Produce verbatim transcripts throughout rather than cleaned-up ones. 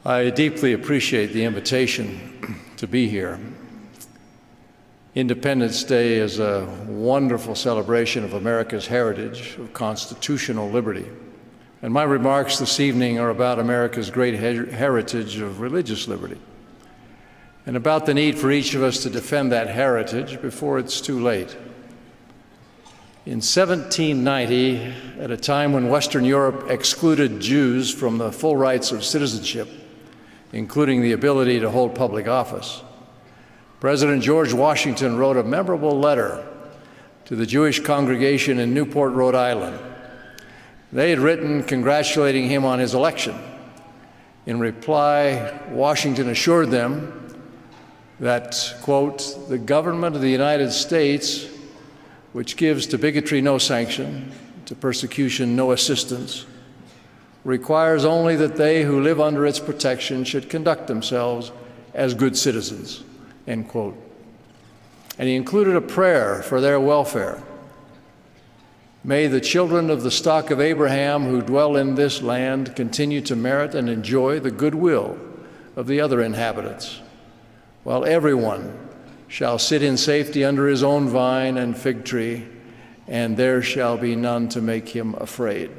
I deeply appreciate the invitation to be here. Independence Day is a wonderful celebration of America's heritage of constitutional liberty. And my remarks this evening are about America's great her- heritage of religious liberty, and about the need for each of us to defend that heritage before it's too late. In seventeen ninety, at a time when Western Europe excluded Jews from the full rights of citizenship, including the ability to hold public office, President George Washington wrote a memorable letter to the Jewish congregation in Newport, Rhode Island. They had written congratulating him on his election. In reply, Washington assured them that, quote, "the government of the United States, which gives to bigotry no sanction, to persecution no assistance, requires only that they who live under its protection should conduct themselves as good citizens," end quote. And he included a prayer for their welfare. "May the children of the stock of Abraham who dwell in this land continue to merit and enjoy the goodwill of the other inhabitants, while everyone shall sit in safety under his own vine and fig tree, and there shall be none to make him afraid."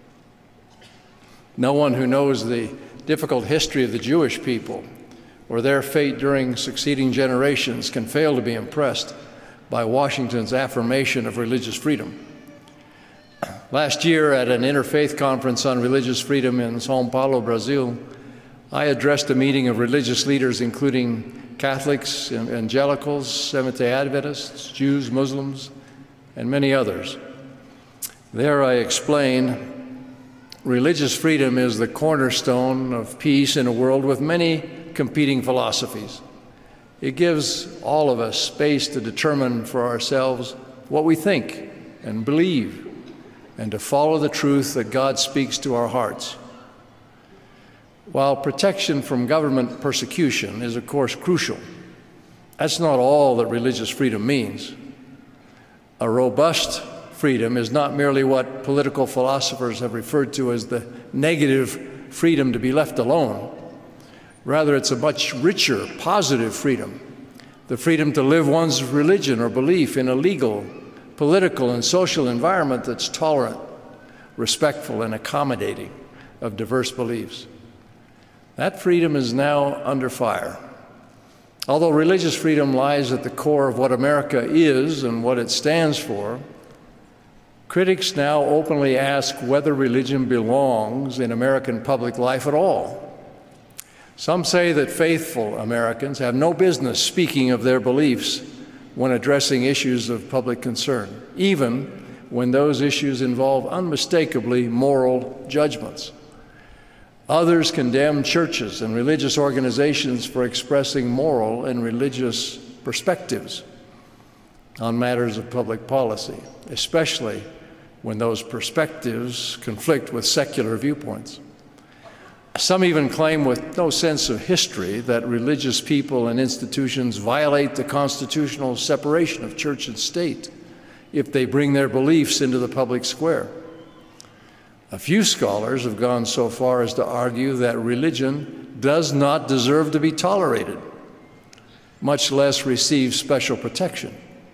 No one who knows the difficult history of the Jewish people or their fate during succeeding generations can fail to be impressed by Washington's affirmation of religious freedom. Last year, at an interfaith conference on religious freedom in São Paulo, Brazil, I addressed a meeting of religious leaders, including Catholics, evangelicals, Seventh-day Adventists, Jews, Muslims, and many others. There I explained religious freedom is the cornerstone of peace in a world with many competing philosophies. It gives all of us space to determine for ourselves what we think and believe, and to follow the truth that God speaks to our hearts. While protection from government persecution is, of course, crucial, that's not all that religious freedom means. A robust freedom is not merely what political philosophers have referred to as the negative freedom to be left alone. Rather, it's a much richer, positive freedom, the freedom to live one's religion or belief in a legal, political, and social environment that's tolerant, respectful, and accommodating of diverse beliefs. That freedom is now under fire. Although religious freedom lies at the core of what America is and what it stands for, critics now openly ask whether religion belongs in American public life at all. Some say that faithful Americans have no business speaking of their beliefs when addressing issues of public concern, even when those issues involve unmistakably moral judgments. Others condemn churches and religious organizations for expressing moral and religious perspectives on matters of public policy, especially when those perspectives conflict with secular viewpoints. Some even claim with no sense of history that religious people and institutions violate the constitutional separation of church and state if they bring their beliefs into the public square. A few scholars have gone so far as to argue that religion does not deserve to be tolerated, much less receive special protection.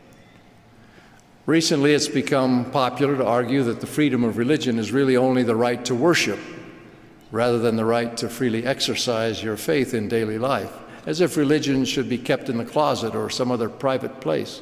Recently, it's become popular to argue that the freedom of religion is really only the right to worship, rather than the right to freely exercise your faith in daily life, as if religion should be kept in the closet or some other private place.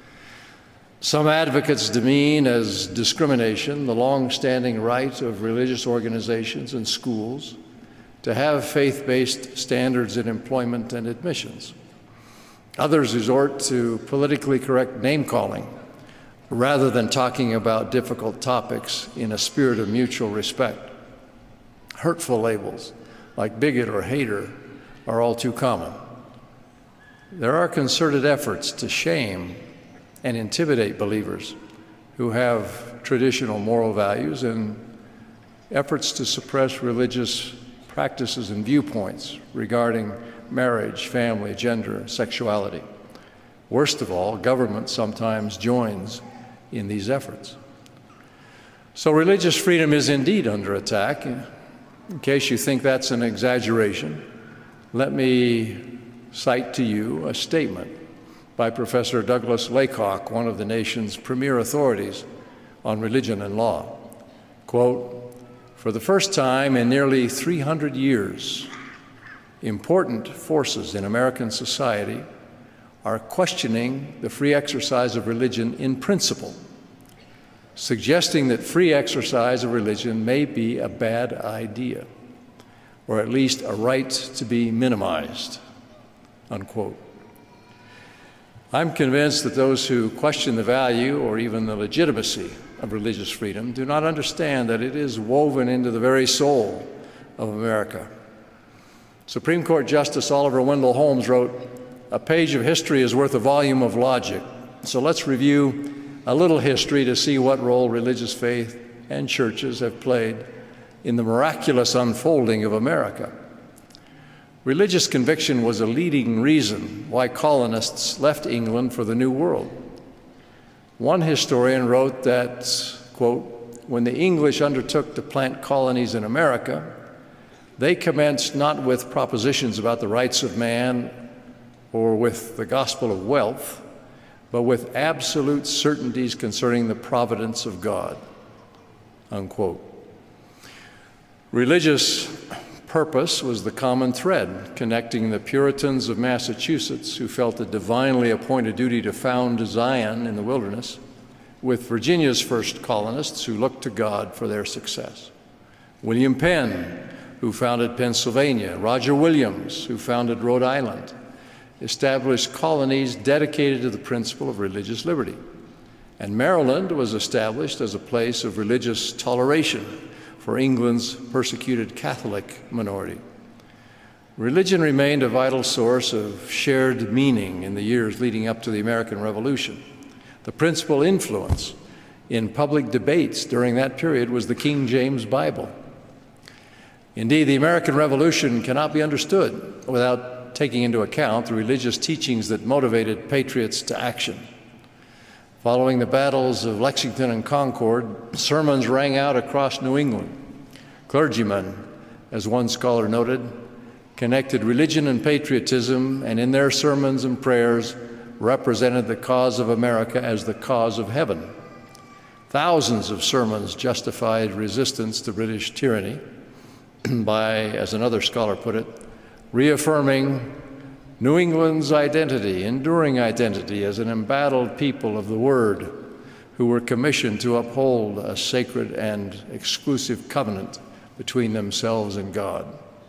Some advocates demean as discrimination the long-standing right of religious organizations and schools to have faith-based standards in employment and admissions. Others resort to politically correct name-calling rather than talking about difficult topics in a spirit of mutual respect. Hurtful labels like bigot or hater are all too common. There are concerted efforts to shame and intimidate believers who have traditional moral values, and efforts to suppress religious practices and viewpoints regarding marriage, family, gender, sexuality. Worst of all, government sometimes joins in these efforts. So religious freedom is indeed under attack, In case you think that's an exaggeration, let me cite to you a statement by Professor Douglas Laycock, one of the nation's premier authorities on religion and law. Quote, "For the first time in nearly three hundred years, important forces in American society are questioning the free exercise of religion in principle, suggesting that free exercise of religion may be a bad idea, or at least a right to be minimized," unquote. I'm convinced that those who question the value or even the legitimacy of religious freedom do not understand that it is woven into the very soul of America. Supreme Court Justice Oliver Wendell Holmes wrote, "A page of history is worth a volume of logic." So let's review a little history to see what role religious faith and churches have played in the miraculous unfolding of America. Religious conviction was a leading reason why colonists left England for the New World. One historian wrote that, quote, "When the English undertook to plant colonies in America, they commenced not with propositions about the rights of man or with the gospel of wealth, but with absolute certainties concerning the providence of God," unquote. Religious purpose was the common thread connecting the Puritans of Massachusetts, who felt a divinely appointed duty to found Zion in the wilderness, with Virginia's first colonists who looked to God for their success. William Penn, who founded Pennsylvania, Roger Williams, who founded Rhode Island, established colonies dedicated to the principle of religious liberty. And Maryland was established as a place of religious toleration for England's persecuted Catholic minority. Religion remained a vital source of shared meaning in the years leading up to the American Revolution. The principal influence in public debates during that period was the King James Bible. Indeed, the American Revolution cannot be understood without taking into account the religious teachings that motivated patriots to action. Following the battles of Lexington and Concord, sermons rang out across New England. Clergymen, as one scholar noted, connected religion and patriotism, and in their sermons and prayers represented the cause of America as the cause of heaven. Thousands of sermons justified resistance to British tyranny by, as another scholar put it, reaffirming New England's identity, enduring identity as an embattled people of the Word who were commissioned to uphold a sacred and exclusive covenant between themselves and God.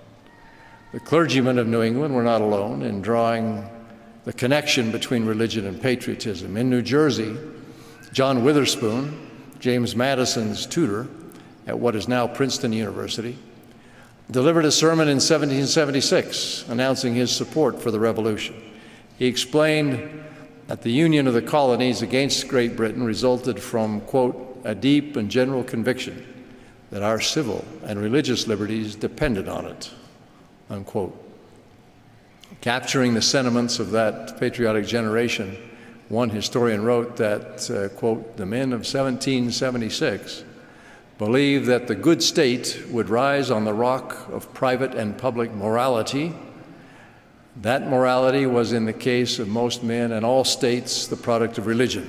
The clergymen of New England were not alone in drawing the connection between religion and patriotism. In New Jersey, John Witherspoon, James Madison's tutor at what is now Princeton University, delivered a sermon in seventeen seventy-six announcing his support for the Revolution. He explained that the union of the colonies against Great Britain resulted from, quote, "a deep and general conviction that our civil and religious liberties depended on it," unquote. Capturing the sentiments of that patriotic generation, one historian wrote that, uh, quote, "the men of seventeen seventy-six believed that the good state would rise on the rock of private and public morality. That morality was, in the case of most men and all states, the product of religion,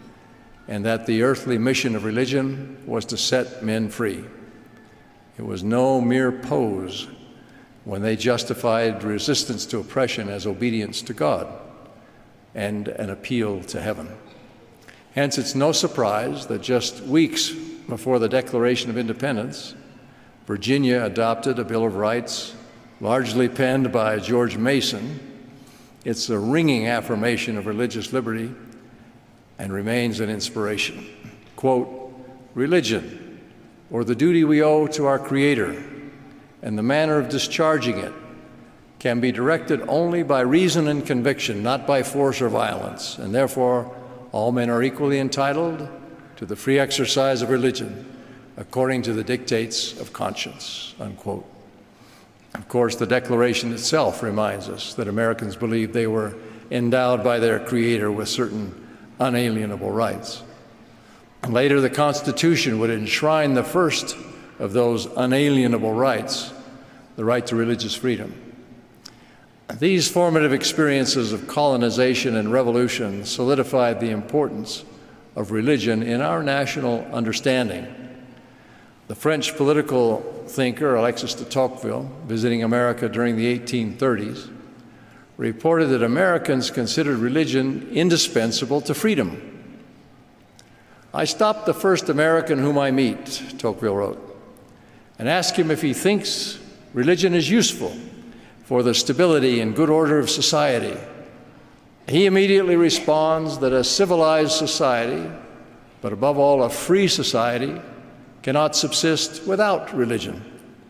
and that the earthly mission of religion was to set men free. It was no mere pose when they justified resistance to oppression as obedience to God and an appeal to heaven. Hence, it's no surprise that just weeks before the Declaration of Independence, Virginia adopted a Bill of Rights largely penned by George Mason. It's a ringing affirmation of religious liberty and remains an inspiration. Quote, "Religion, or the duty we owe to our Creator and the manner of discharging it, can be directed only by reason and conviction, not by force or violence, and therefore all men are equally entitled to the free exercise of religion according to the dictates of conscience," unquote. Of course, the Declaration itself reminds us that Americans believed they were endowed by their Creator with certain unalienable rights. Later, the Constitution would enshrine the first of those unalienable rights, the right to religious freedom. These formative experiences of colonization and revolution solidified the importance of religion in our national understanding. The French political thinker Alexis de Tocqueville, visiting America during the eighteen thirties, reported that Americans considered religion indispensable to freedom. "I stopped the first American whom I meet," Tocqueville wrote, "and ask him if he thinks religion is useful for the stability and good order of society. He immediately responds that a civilized society, but above all a free society, cannot subsist without religion."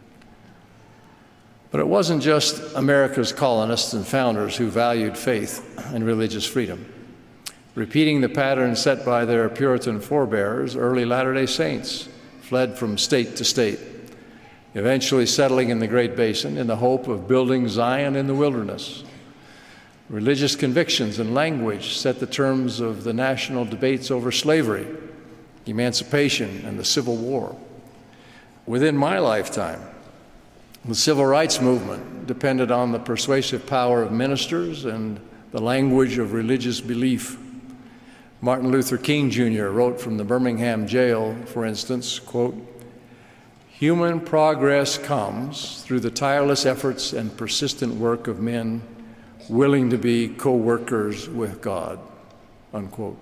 But it wasn't just America's colonists and founders who valued faith and religious freedom. Repeating the pattern set by their Puritan forebears, early Latter-day Saints fled from state to state, eventually settling in the Great Basin in the hope of building Zion in the wilderness. Religious convictions and language set the terms of the national debates over slavery, emancipation, and the Civil War. Within my lifetime, the Civil Rights Movement depended on the persuasive power of ministers and the language of religious belief. Martin Luther King Junior wrote from the Birmingham jail, for instance, quote, "Human progress comes through the tireless efforts and persistent work of men willing to be co-workers with God," unquote.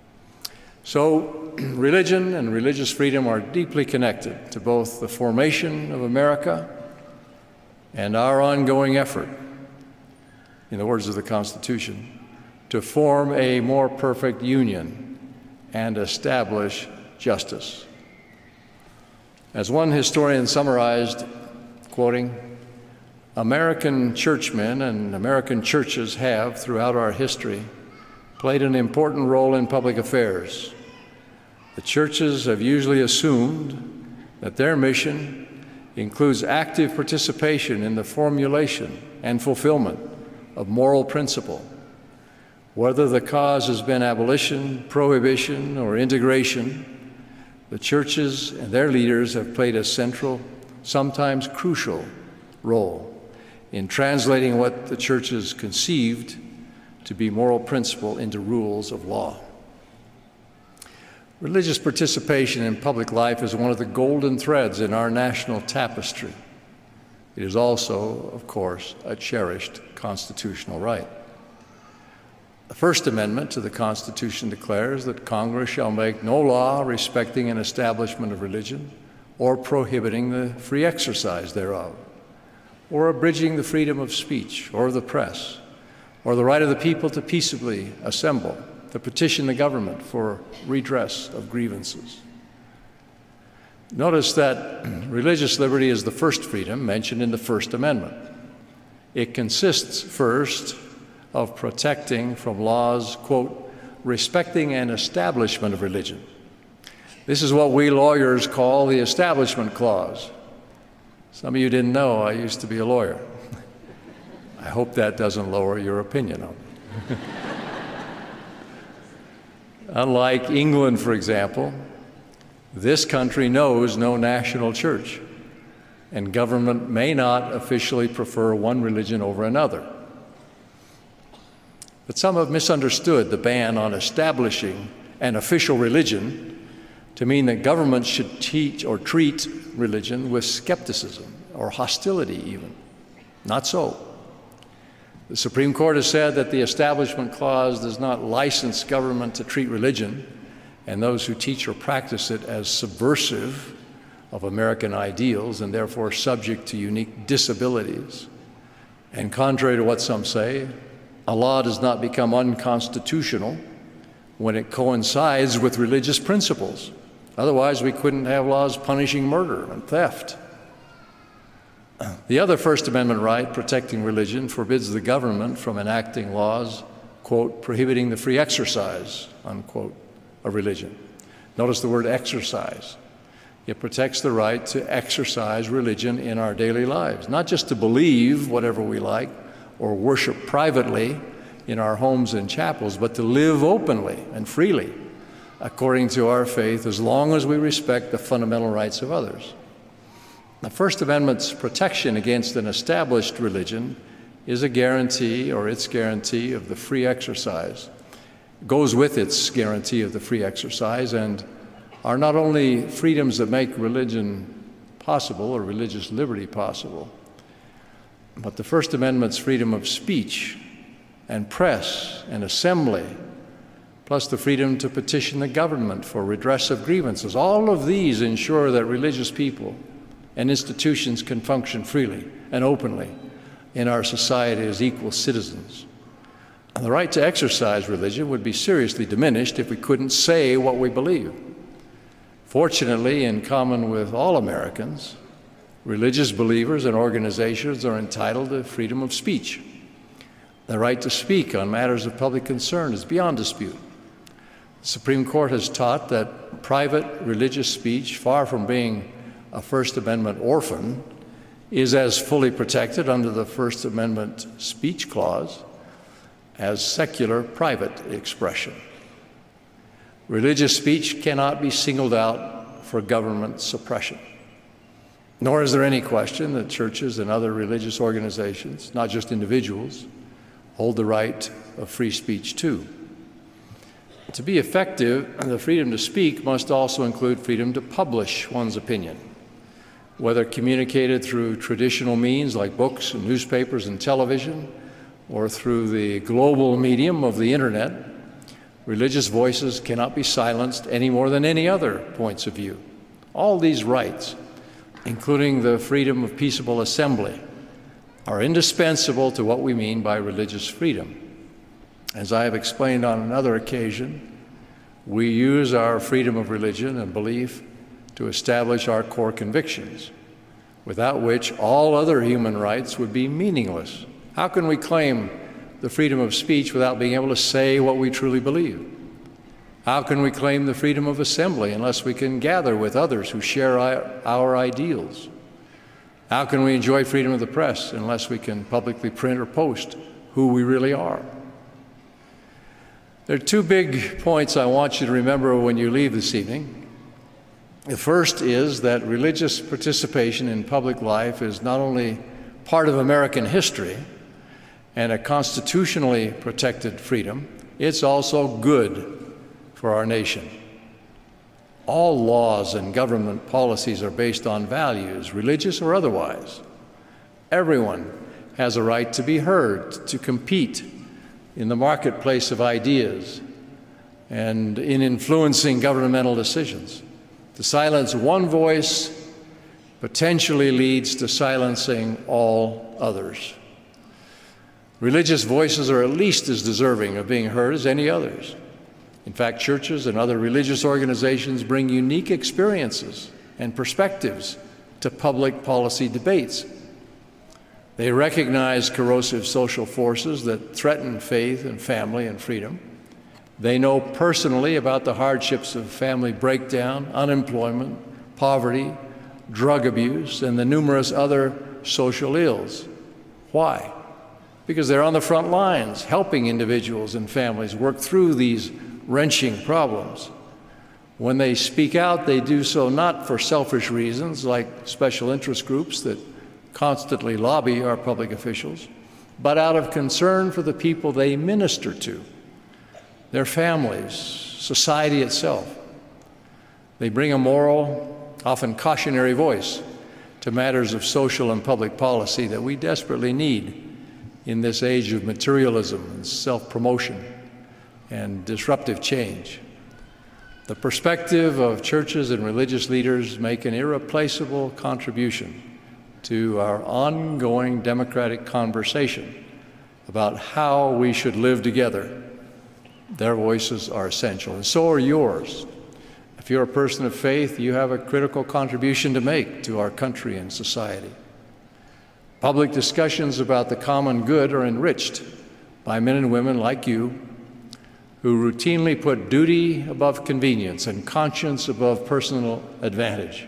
So religion and religious freedom are deeply connected to both the formation of America and our ongoing effort, in the words of the Constitution, to form a more perfect union and establish justice. As one historian summarized, quoting, "American churchmen and American churches have, throughout our history, played an important role in public affairs. The churches have usually assumed that their mission includes active participation in the formulation and fulfillment of moral principle. Whether the cause has been abolition, prohibition, or integration, the churches and their leaders have played a central, sometimes crucial, role in translating what the churches conceived to be moral principle into rules of law." Religious participation in public life is one of the golden threads in our national tapestry. It is also, of course, a cherished constitutional right. The First Amendment to the Constitution declares that Congress shall make no law respecting an establishment of religion or prohibiting the free exercise thereof, or abridging the freedom of speech or of the press, or the right of the people to peaceably assemble, to petition the government for redress of grievances. Notice that religious liberty is the first freedom mentioned in the First Amendment. It consists, first, of protecting from laws, quote, respecting an establishment of religion. This is what we lawyers call the Establishment Clause. Some of you didn't know I used to be a lawyer. I hope that doesn't lower your opinion of me. Unlike England, for example, this country knows no national church, and government may not officially prefer one religion over another. But some have misunderstood the ban on establishing an official religion to mean that government should teach or treat religion with skepticism or hostility even. Not so. The Supreme Court has said that the Establishment Clause does not license government to treat religion and those who teach or practice it as subversive of American ideals and therefore subject to unique disabilities. And contrary to what some say, a law does not become unconstitutional when it coincides with religious principles. Otherwise, we couldn't have laws punishing murder and theft. The other First Amendment right, protecting religion, forbids the government from enacting laws, quote, prohibiting the free exercise, unquote, of religion. Notice the word exercise. It protects the right to exercise religion in our daily lives, not just to believe whatever we like or worship privately in our homes and chapels, but to live openly and freely according to our faith as long as we respect the fundamental rights of others. The First Amendment's protection against an established religion is a guarantee, or its guarantee, of the free exercise. It goes with its guarantee of the free exercise, and are not only freedoms that make religion possible or religious liberty possible, but the First Amendment's freedom of speech and press and assembly, plus the freedom to petition the government for redress of grievances. All of these ensure that religious people and institutions can function freely and openly in our society as equal citizens. And the right to exercise religion would be seriously diminished if we couldn't say what we believe. Fortunately, in common with all Americans, religious believers and organizations are entitled to freedom of speech. The right to speak on matters of public concern is beyond dispute. The Supreme Court has taught that private religious speech, far from being a First Amendment orphan, is as fully protected under the First Amendment speech clause as secular private expression. Religious speech cannot be singled out for government suppression. Nor is there any question that churches and other religious organizations, not just individuals, hold the right of free speech too. To be effective, the freedom to speak must also include freedom to publish one's opinion, whether communicated through traditional means like books and newspapers and television, or through the global medium of the internet. Religious voices cannot be silenced any more than any other points of view. All these rights, including the freedom of peaceable assembly, are indispensable to what we mean by religious freedom. As I have explained on another occasion, we use our freedom of religion and belief to establish our core convictions, without which all other human rights would be meaningless. How can we claim the freedom of speech without being able to say what we truly believe? How can we claim the freedom of assembly unless we can gather with others who share our, our ideals? How can we enjoy freedom of the press unless we can publicly print or post who we really are? There are two big points I want you to remember when you leave this evening. The first is that religious participation in public life is not only part of American history and a constitutionally protected freedom, it's also good for our nation. All laws and government policies are based on values, religious or otherwise. Everyone has a right to be heard, to compete in the marketplace of ideas and in influencing governmental decisions. To silence one voice potentially leads to silencing all others. Religious voices are at least as deserving of being heard as any others. In fact, churches and other religious organizations bring unique experiences and perspectives to public policy debates. They recognize corrosive social forces that threaten faith and family and freedom. They know personally about the hardships of family breakdown, unemployment, poverty, drug abuse, and the numerous other social ills. Why? Because they're on the front lines, helping individuals and families work through these wrenching problems. When they speak out, they do so not for selfish reasons like special interest groups that constantly lobby our public officials, but out of concern for the people they minister to, their families, society itself. They bring a moral, often cautionary voice to matters of social and public policy that we desperately need in this age of materialism and self-promotion and disruptive change. The perspective of churches and religious leaders make an irreplaceable contribution to our ongoing democratic conversation about how we should live together. Their voices are essential, and so are yours. If you're a person of faith, you have a critical contribution to make to our country and society. Public discussions about the common good are enriched by men and women like you who routinely put duty above convenience and conscience above personal advantage.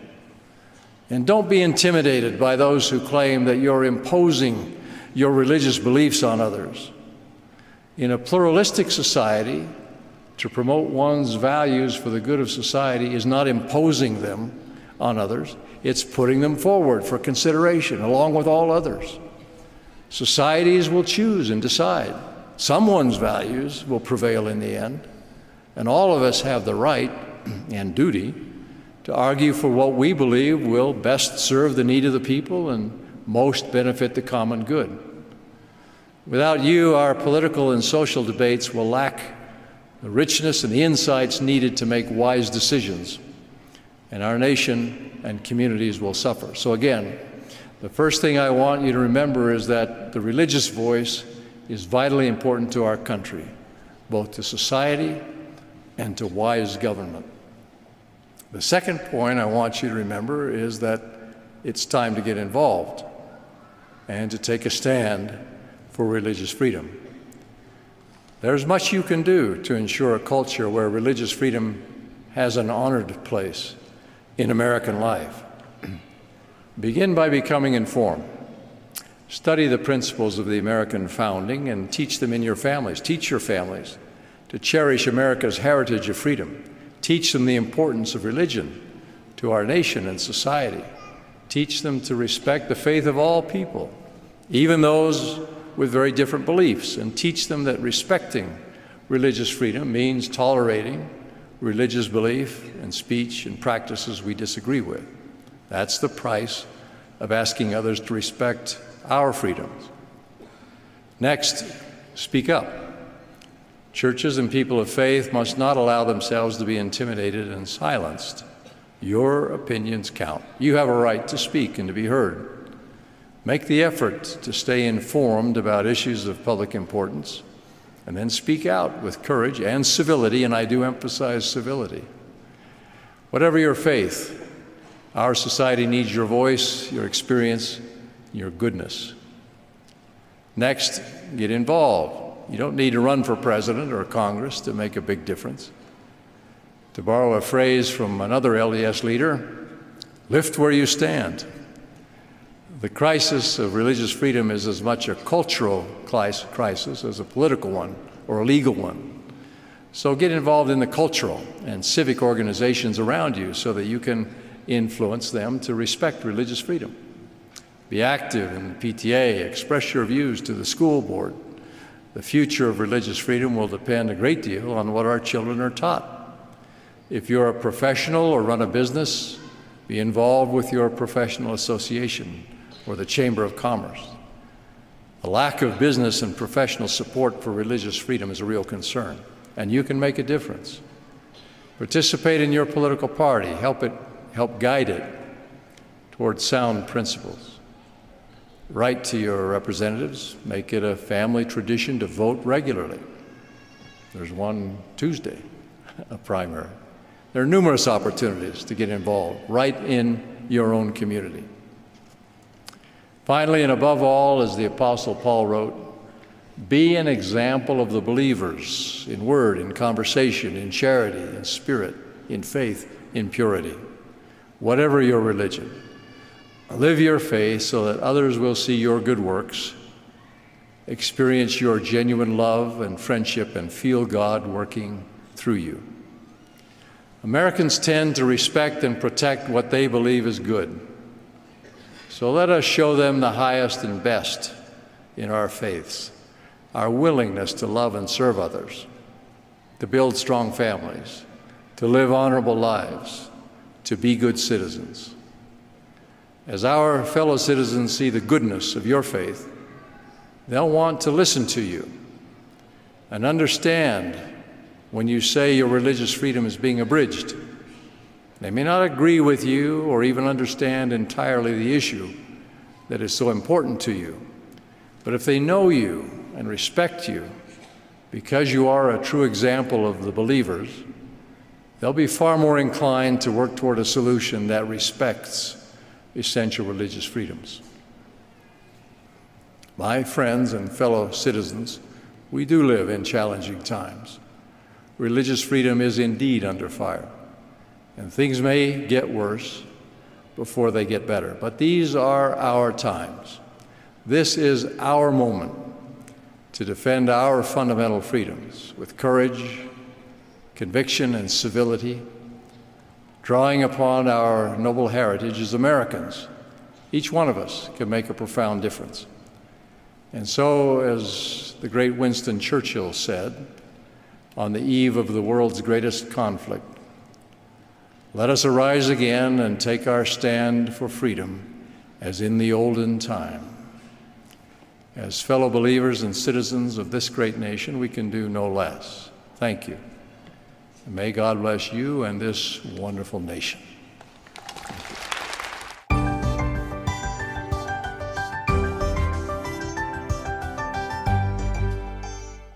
And don't be intimidated by those who claim that you're imposing your religious beliefs on others. In a pluralistic society, to promote one's values for the good of society is not imposing them on others. It's putting them forward for consideration along with all others. Societies will choose and decide. Someone's values will prevail in the end, and all of us have the right and duty to argue for what we believe will best serve the need of the people and most benefit the common good. Without you, our political and social debates will lack the richness and the insights needed to make wise decisions, and our nation and communities will suffer. So again, the first thing I want you to remember is that the religious voice is vitally important to our country, both to society and to wise government. The second point I want you to remember is that it's time to get involved and to take a stand for religious freedom. There's much you can do to ensure a culture where religious freedom has an honored place in American life. Begin by becoming informed. Study the principles of the American founding and teach them in your families. Teach your families to cherish America's heritage of freedom. Teach them the importance of religion to our nation and society. Teach them to respect the faith of all people, even those with very different beliefs, and teach them that respecting religious freedom means tolerating religious belief and speech and practices we disagree with. That's the price of asking others to respect our freedoms. Next, speak up. Churches and people of faith must not allow themselves to be intimidated and silenced. Your opinions count. You have a right to speak and to be heard. Make the effort to stay informed about issues of public importance, and then speak out with courage and civility, and I do emphasize civility. Whatever your faith, our society needs your voice, your experience, your goodness. Next, get involved. You don't need to run for president or Congress to make a big difference. To borrow a phrase from another L D S leader, lift where you stand. The crisis of religious freedom is as much a cultural crisis as a political one or a legal one. So get involved in the cultural and civic organizations around you so that you can influence them to respect religious freedom. Be active in the P T A, express your views to the school board. The future of religious freedom will depend a great deal on what our children are taught. If you're a professional or run a business, be involved with your professional association or the Chamber of Commerce. The lack of business and professional support for religious freedom is a real concern, and you can make a difference. Participate in your political party, help it, help guide it towards sound principles. Write to your representatives, make it a family tradition to vote regularly. There's one Tuesday, a primary. There are numerous opportunities to get involved right in your own community. Finally, and above all, as the Apostle Paul wrote, be an example of the believers in word, in conversation, in charity, in spirit, in faith, in purity. Whatever your religion, live your faith so that others will see your good works, experience your genuine love and friendship, and feel God working through you. Americans tend to respect and protect what they believe is good. So let us show them the highest and best in our faiths, our willingness to love and serve others, to build strong families, to live honorable lives, to be good citizens. As our fellow citizens see the goodness of your faith, they'll want to listen to you and understand when you say your religious freedom is being abridged. They may not agree with you or even understand entirely the issue that is so important to you, but if they know you and respect you because you are a true example of the believers, they'll be far more inclined to work toward a solution that respects essential religious freedoms. My friends and fellow citizens, we do live in challenging times. Religious freedom is indeed under fire, and things may get worse before they get better. But these are our times. This is our moment to defend our fundamental freedoms with courage, conviction, and civility. drawing upon our noble heritage as Americans, each one of us can make a profound difference. And so, as the great Winston Churchill said, on the eve of the world's greatest conflict, let us arise again and take our stand for freedom as in the olden time. As fellow believers and citizens of this great nation, we can do no less. Thank you. And may God bless you and this wonderful nation.